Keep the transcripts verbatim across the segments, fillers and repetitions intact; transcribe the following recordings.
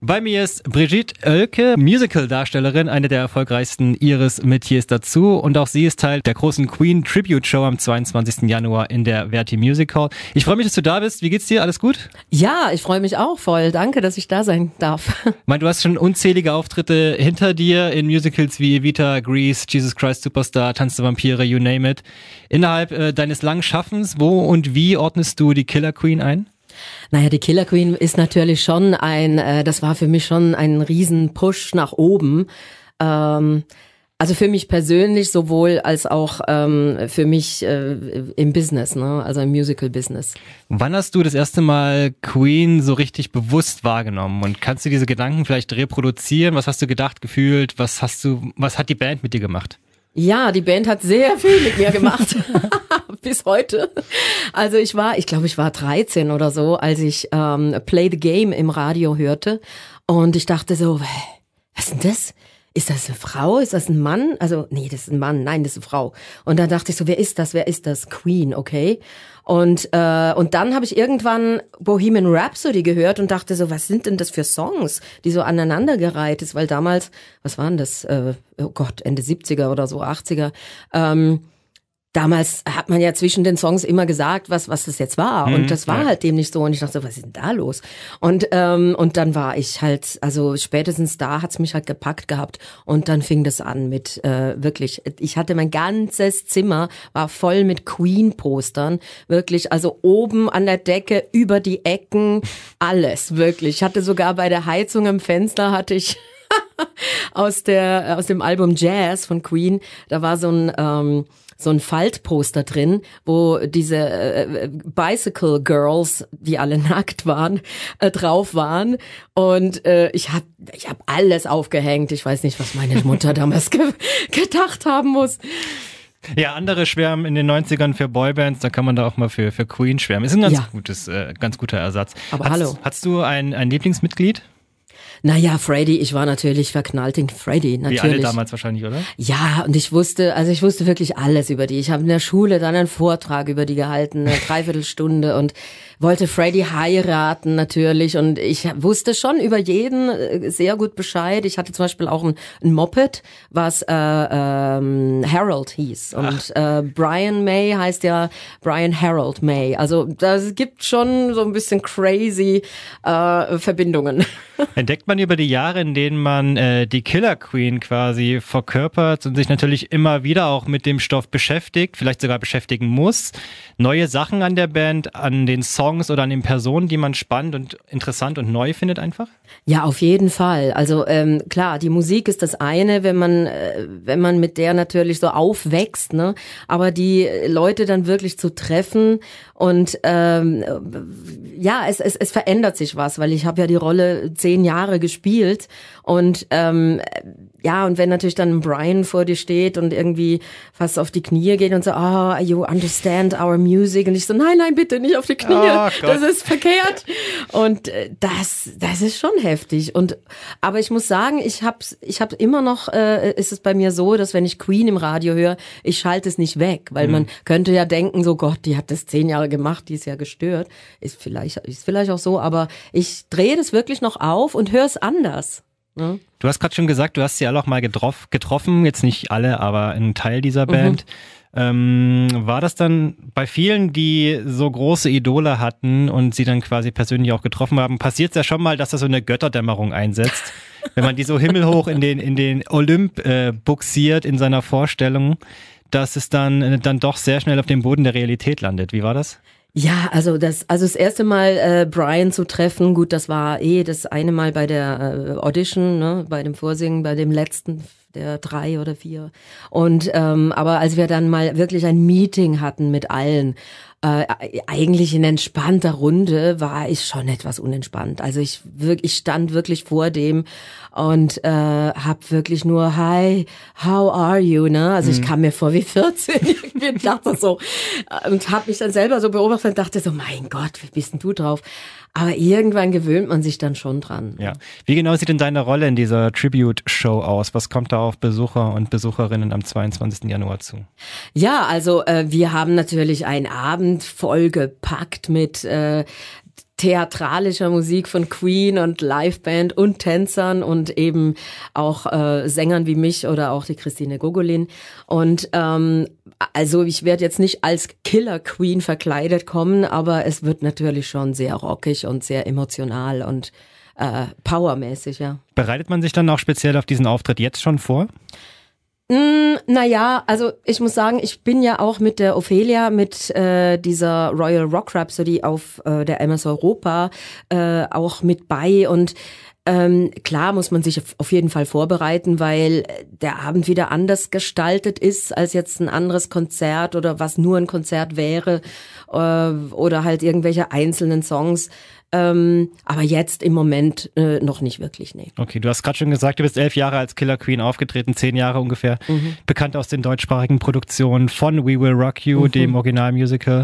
Bei mir ist Brigitte Oelke, Musical-Darstellerin, eine der erfolgreichsten ihres Metiers dazu. Und auch sie ist Teil der großen Queen Tribute Show am zweiundzwanzigsten Januar in der Verti Music Hall. Ich freue mich, dass du da bist. Wie geht's dir? Alles gut? Ja, ich freue mich auch voll. Danke, dass ich da sein darf. Ich meine, du hast schon unzählige Auftritte hinter dir in Musicals wie Evita, Grease, Jesus Christ Superstar, Tanz der Vampire, you name it. Innerhalb äh, deines langen Schaffens, wo und wie ordnest du die Killer Queen ein? Naja, die Killer Queen ist natürlich schon ein, äh, das war für mich schon ein riesen Push nach oben. Ähm, also für mich persönlich sowohl als auch ähm, für mich äh, im Business, ne? Also im Musical-Business. Wann hast du das erste Mal Queen so richtig bewusst wahrgenommen? Und kannst du diese Gedanken vielleicht reproduzieren? Was hast du gedacht, gefühlt? Was hast du, was hat die Band mit dir gemacht? Ja, die Band hat sehr viel mit mir gemacht. Bis heute. Also ich war, ich glaube, ich war dreizehn oder so, als ich ähm, Play the Game im Radio hörte. Und ich dachte so, was ist denn das? Ist das eine Frau? Ist das ein Mann? Also, nee, das ist ein Mann. Nein, das ist eine Frau. Und dann dachte ich so, wer ist das? Wer ist das? Queen, okay. Und äh, und dann habe ich irgendwann Bohemian Rhapsody gehört und dachte so, was sind denn das für Songs, die so aneinandergereiht ist? Weil damals, was waren das? Äh, oh Gott, Ende siebziger oder so, achtziger. Ähm, Damals hat man ja zwischen den Songs immer gesagt, was was das jetzt war, und mhm, das war ja halt dem nicht so, und ich dachte, was ist denn da los? Und ähm, und dann war ich halt, also spätestens da hat's mich halt gepackt gehabt, und dann fing das an mit äh, wirklich, ich hatte mein ganzes Zimmer war voll mit Queen-Postern, wirklich, also oben an der Decke, über die Ecken, alles, wirklich. Ich hatte sogar bei der Heizung im Fenster hatte ich aus der aus dem Album Jazz von Queen, da war so ein ähm, so ein Faltposter drin, wo diese äh, Bicycle Girls, die alle nackt waren, äh, drauf waren. Und äh, ich hab ich hab alles aufgehängt. Ich weiß nicht, was meine Mutter damals ge- gedacht haben muss. Ja, andere schwärmen in den neunzigern für Boybands, da kann man da auch mal für für Queen schwärmen. Ist ein ganz Ja. gutes, äh, ganz guter Ersatz. Aber hast, hallo. Hast du ein, ein Lieblingsmitglied? Naja, Freddie, ich war natürlich verknallt in Freddie, natürlich. Wie alle damals wahrscheinlich, oder? Ja, und ich wusste, also ich wusste wirklich alles über die. Ich habe in der Schule dann einen Vortrag über die gehalten, eine Dreiviertelstunde, und wollte Freddie heiraten natürlich, und ich wusste schon über jeden sehr gut Bescheid. Ich hatte zum Beispiel auch ein, ein Moped, was äh, ähm, Harold hieß, und äh, Brian May heißt ja Brian Harold May. Also das gibt schon so ein bisschen crazy äh, Verbindungen. Entdeckt man über die Jahre, in denen man äh, die Killer Queen quasi verkörpert und sich natürlich immer wieder auch mit dem Stoff beschäftigt, vielleicht sogar beschäftigen muss, neue Sachen an der Band, an den Songs oder an den Personen, die man spannend und interessant und neu findet einfach? Ja, auf jeden Fall. Also ähm, klar, die Musik ist das eine, wenn man äh, wenn man mit der natürlich so aufwächst, ne? Aber die Leute dann wirklich zu treffen und ähm, ja, es, es es verändert sich was, weil ich habe ja die Rolle zehn Jahre gespielt, und ähm, ja, und wenn natürlich dann Brian vor dir steht und irgendwie fast auf die Knie geht und so, oh, you understand our music, und ich so, nein, nein, bitte nicht auf die Knie, oh, das ist verkehrt. Und äh, das das ist schon heftig. Und aber ich muss sagen, ich hab's ich habe immer noch äh, ist es bei mir so, dass wenn ich Queen im Radio höre, ich schalte es nicht weg, weil mhm. man könnte ja denken, so Gott, die hat das zehn Jahre gemacht, die ist ja gestört. Ist vielleicht ist vielleicht auch so, aber ich drehe das wirklich noch auf und höre es anders. Ja. Du hast gerade schon gesagt, du hast sie alle auch mal getroff, getroffen, jetzt nicht alle, aber ein Teil dieser Band. Mhm. Ähm, war das dann bei vielen, die so große Idole hatten und sie dann quasi persönlich auch getroffen haben, passiert es ja schon mal, dass da so eine Götterdämmerung einsetzt, wenn man die so himmelhoch in den in den Olymp äh, buxiert in seiner Vorstellung, dass es dann dann doch sehr schnell auf dem Boden der Realität landet. Wie war das? Ja, also das, also das erste Mal äh, Brian zu treffen, gut, das war eh das eine Mal bei der äh, Audition, ne, bei dem Vorsingen, bei dem letzten der drei oder vier. Und ähm, aber als wir dann mal wirklich ein Meeting hatten mit allen, äh, eigentlich in entspannter Runde, war ich schon etwas unentspannt. Also ich wirklich, ich stand wirklich vor dem und äh, hab wirklich nur Hi, how are you, ne? Also ich kam mir vor wie vierzehn, irgendwie dachte so, und hab mich dann selber so beobachtet und dachte so, mein Gott, wie bist denn du drauf? Aber irgendwann gewöhnt man sich dann schon dran. Ja. Wie genau sieht denn deine Rolle in dieser Tribute-Show aus? Was kommt da auf Besucher und Besucherinnen am zweiundzwanzigsten Januar zu? Ja, also äh, wir haben natürlich einen Abend vollgepackt mit äh, theatralischer Musik von Queen und Liveband und Tänzern und eben auch äh, Sängern wie mich oder auch die Christine Gogolin. Und ähm, also ich werde jetzt nicht als Killer Queen verkleidet kommen, aber es wird natürlich schon sehr rockig und sehr emotional und äh, powermäßig, ja. Bereitet man sich dann auch speziell auf diesen Auftritt jetzt schon vor? Mm, naja, also ich muss sagen, ich bin ja auch mit der Ophelia, mit äh, dieser Royal Rock Rhapsody auf äh, der M S Europa äh, auch mit bei und ähm, klar muss man sich auf jeden Fall vorbereiten, weil der Abend wieder anders gestaltet ist als jetzt ein anderes Konzert oder was nur ein Konzert wäre äh, oder halt irgendwelche einzelnen Songs. Ähm, aber jetzt im Moment äh, noch nicht wirklich, nee. Okay, du hast gerade schon gesagt, du bist elf Jahre als Killer Queen aufgetreten, zehn Jahre ungefähr. Mhm. Bekannt aus den deutschsprachigen Produktionen von We Will Rock You, mhm. dem Originalmusical.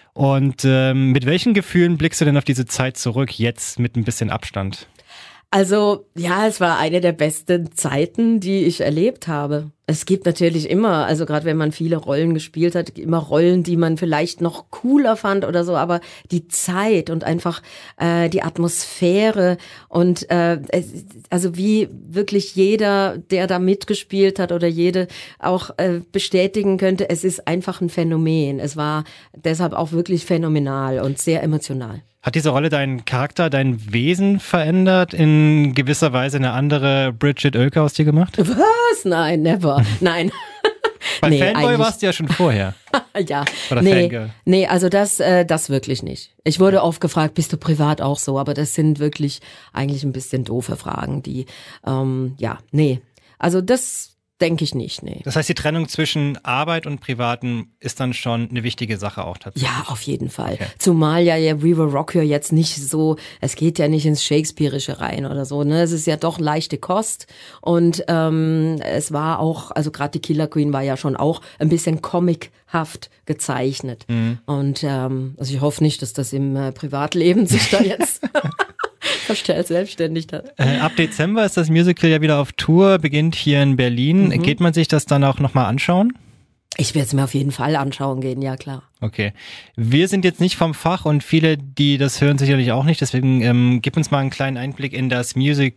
Und ähm, mit welchen Gefühlen blickst du denn auf diese Zeit zurück, jetzt mit ein bisschen Abstand? Also, ja, es war eine der besten Zeiten, die ich erlebt habe. Es gibt natürlich immer, also gerade wenn man viele Rollen gespielt hat, immer Rollen, die man vielleicht noch cooler fand oder so, aber die Zeit und einfach äh, die Atmosphäre und äh, es, also wie wirklich jeder, der da mitgespielt hat oder jede auch äh, bestätigen könnte, es ist einfach ein Phänomen. Es war deshalb auch wirklich phänomenal und sehr emotional. Hat diese Rolle deinen Charakter, dein Wesen verändert, in gewisser Weise eine andere Bridget Oelke aus dir gemacht? Was? Nein, never. Nein. Bei nee, Fanboy warst du ja schon vorher. Ja. Oder nee, Fangirl. Nee, also das, äh, das wirklich nicht. Ich wurde oft gefragt, bist du privat auch so? Aber das sind wirklich eigentlich ein bisschen doofe Fragen, die, ähm, ja, nee. Also das denke ich nicht, nee. Das heißt, die Trennung zwischen Arbeit und Privaten ist dann schon eine wichtige Sache auch tatsächlich. Ja, auf jeden Fall. Okay. Zumal ja, ja We Will Rock You jetzt nicht so, es geht ja nicht ins Shakespeareische rein oder so, ne? Es ist ja doch leichte Kost und ähm, es war auch, also gerade die Killer Queen war ja schon auch ein bisschen comichaft gezeichnet. Mhm. Und ähm, also ich hoffe nicht, dass das im äh, Privatleben sich da jetzt verstellt selbstständig hat. Äh, ab Dezember ist das Musical ja wieder auf Tour, beginnt hier in Berlin. Mhm. Geht man sich das dann auch nochmal anschauen? Ich werde es mir auf jeden Fall anschauen gehen, ja klar. Okay. Wir sind jetzt nicht vom Fach und viele, die das hören, sicherlich auch nicht. Deswegen ähm, gib uns mal einen kleinen Einblick in das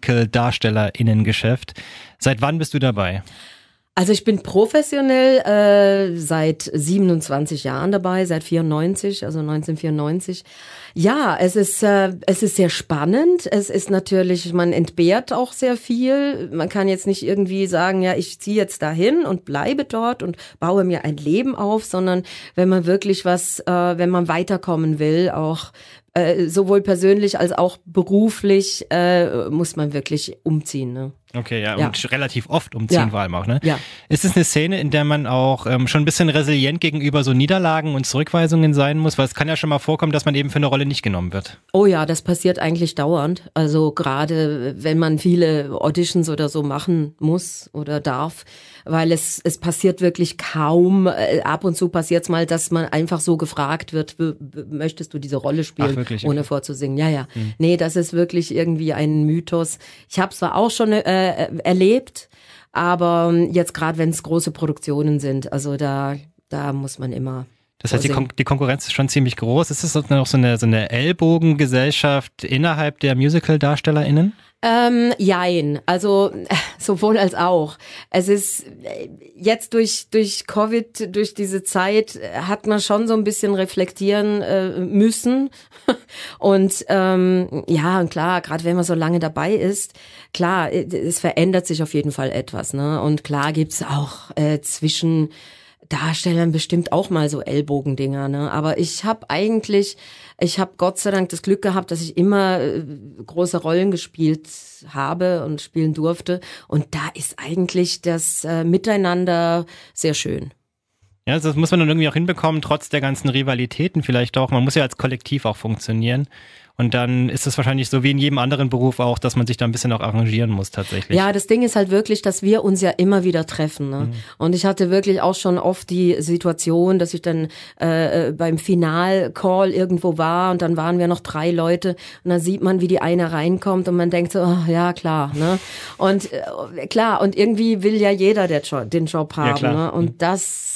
Musical-DarstellerInnen-Geschäft. Seit wann bist du dabei? Also ich bin professionell äh, seit siebenundzwanzig Jahren dabei, seit vierundneunzig, also neunzehnhundertvierundneunzig. Ja, es ist äh, es ist sehr spannend. Es ist natürlich, man entbehrt auch sehr viel. Man kann jetzt nicht irgendwie sagen, ja, ich ziehe jetzt dahin und bleibe dort und baue mir ein Leben auf, sondern wenn man wirklich was, äh, wenn man weiterkommen will, auch äh, sowohl persönlich als auch beruflich, äh, muss man wirklich umziehen, ne? Okay, ja, ja, und relativ oft umziehen ja. vor allem auch, ne? Ja. Ist es eine Szene, in der man auch ähm, schon ein bisschen resilient gegenüber so Niederlagen und Zurückweisungen sein muss? Weil es kann ja schon mal vorkommen, dass man eben für eine Rolle nicht genommen wird. Oh ja, das passiert eigentlich dauernd. Also gerade wenn man viele Auditions oder so machen muss oder darf, weil es es passiert wirklich kaum. Äh, ab und zu passiert es mal, dass man einfach so gefragt wird, w- w- möchtest du diese Rolle spielen, Ach, wirklich? ohne Okay. vorzusingen. Ja, ja. Hm. Nee, das ist wirklich irgendwie ein Mythos. Ich habe es zwar auch schon äh, erlebt, aber jetzt gerade, wenn es große Produktionen sind, also da da muss man immer. Das heißt, die, Kon- die Konkurrenz ist schon ziemlich groß. Ist es dann auch so eine, so eine Ellbogengesellschaft innerhalb der Musical-DarstellerInnen? Ähm, jein, also äh, sowohl als auch. Es ist äh, jetzt durch durch Covid, durch diese Zeit äh, hat man schon so ein bisschen reflektieren äh, müssen und ähm, ja, und klar, gerade wenn man so lange dabei ist, klar, äh, es verändert sich auf jeden Fall etwas, ne? Und klar gibt's auch äh, zwischen Darstellern bestimmt auch mal so Ellbogendinger, ne? Aber ich habe eigentlich, ich habe Gott sei Dank das Glück gehabt, dass ich immer äh, große Rollen gespielt habe und spielen durfte. Und da ist eigentlich das äh, Miteinander sehr schön. Ja, also das muss man dann irgendwie auch hinbekommen, trotz der ganzen Rivalitäten vielleicht auch. Man muss ja als Kollektiv auch funktionieren. Und dann ist es wahrscheinlich so wie in jedem anderen Beruf auch, dass man sich da ein bisschen auch arrangieren muss tatsächlich. Ja, das Ding ist halt wirklich, dass wir uns ja immer wieder treffen. Ne? Mhm. Und ich hatte wirklich auch schon oft die Situation, dass ich dann äh, beim Final-Call irgendwo war und dann waren wir noch drei Leute und dann sieht man, wie die eine reinkommt und man denkt so, oh, ja klar. Ne? Und äh, klar, und irgendwie will ja jeder der jo- den Job haben. Ja, klar. Ne? Und mhm. das...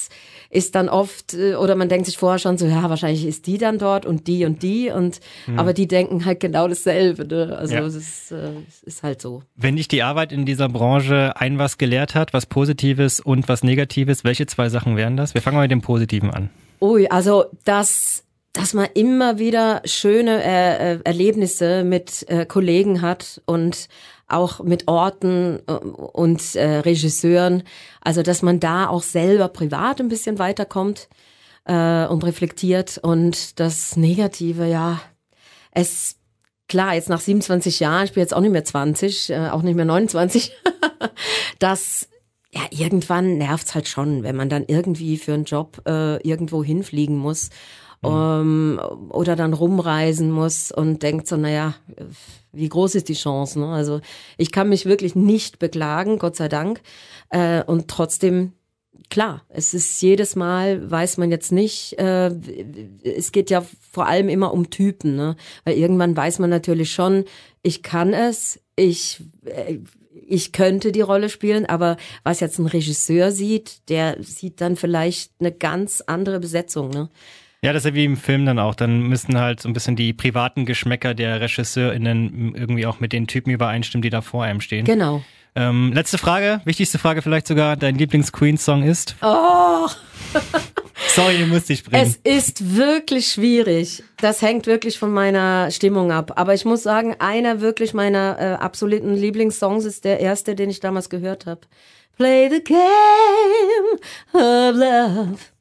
ist dann oft, äh, oder man denkt sich vorher schon so, ja, wahrscheinlich ist die dann dort und die und die und mhm. aber die denken halt genau dasselbe. Ne? Also ja. es, ist, äh, es ist halt so. Wenn dich die Arbeit in dieser Branche ein was gelehrt hat, was Positives und was Negatives, welche zwei Sachen wären das? Wir fangen mal mit dem Positiven an. Ui, also das... dass man immer wieder schöne äh, Erlebnisse mit äh, Kollegen hat und auch mit Orten äh, und äh, Regisseuren. Also, dass man da auch selber privat ein bisschen weiterkommt äh, und reflektiert. Und das Negative, ja, es, klar, jetzt nach siebenundzwanzig Jahren, ich bin jetzt auch nicht mehr zwanzig, äh, auch nicht mehr neunundzwanzig, dass ja, irgendwann nervt's halt schon, wenn man dann irgendwie für einen Job äh, irgendwo hinfliegen muss. Um, oder dann rumreisen muss und denkt so, naja, wie groß ist die Chance? Ne? Also ich kann mich wirklich nicht beklagen, Gott sei Dank. Äh, und trotzdem, klar, es ist jedes Mal, weiß man jetzt nicht, äh, es geht ja vor allem immer um Typen, ne? Weil irgendwann weiß man natürlich schon, ich kann es, ich... Äh, ich könnte die Rolle spielen, aber was jetzt ein Regisseur sieht, der sieht dann vielleicht eine ganz andere Besetzung, ne? Ja, das ist ja wie im Film dann auch. Dann müssen halt so ein bisschen die privaten Geschmäcker der RegisseurInnen irgendwie auch mit den Typen übereinstimmen, die da vor einem stehen. Genau. Ähm, letzte Frage, wichtigste Frage vielleicht sogar. Dein Lieblings-Queen-Song ist? Oh! Sorry, den musste ich bringen. Es ist wirklich schwierig. Das hängt wirklich von meiner Stimmung ab. Aber ich muss sagen, einer wirklich meiner äh, absoluten Lieblingssongs ist der erste, den ich damals gehört habe. Play the game of love.